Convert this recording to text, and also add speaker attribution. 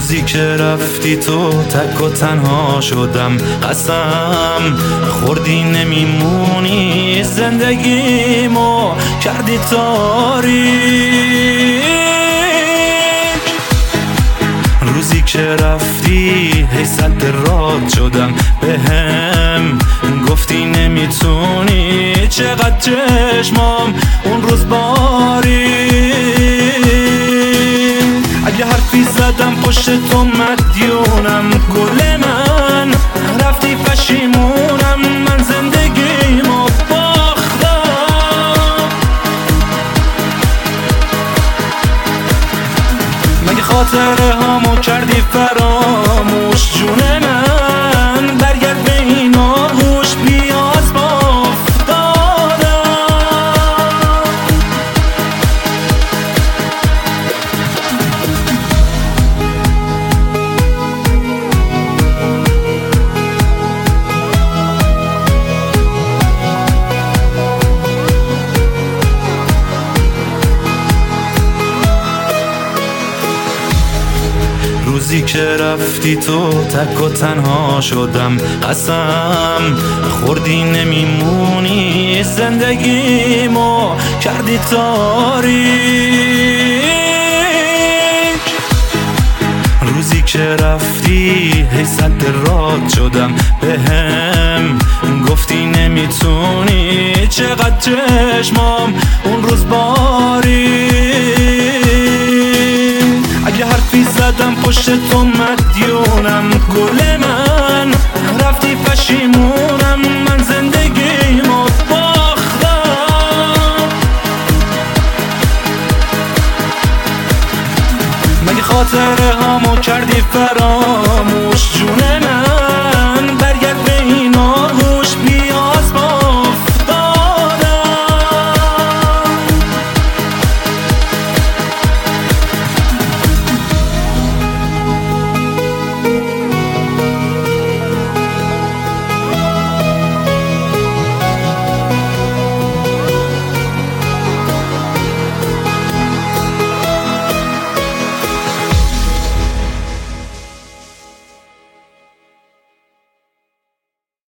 Speaker 1: روزی که رفتی تو تک و تنها شدم، قسم خوردی نمیمونی، زندگیمو کردی تاریک. روزی که رفتی هی صد راد شدم، بهم گفتی نمیتونی، چقدر چشمام اون روز باری. اگه حرفی زدم پشت تو مدیونم، گل من رفتی پشیمونم، من زندگیمو باختم. مگه خاطره هامو کردی فراموش، جون من برگرد به این آغوش، بیا از ما روزی که رفتی تو تک و تنها شدم، قسم خوردی نمیمونی، زندگیمو کردی تاریک. روزی که رفتی هی صد راد شدم، بهم گفتی نمیتونی، چقدر چشمام اون روز باری. اگه حرفی زدم پشت تو مدیونم، گل من رفتی پشیمونم، من زندگیمو باختم. مگه خاطره هامو کردی فراموش، جون من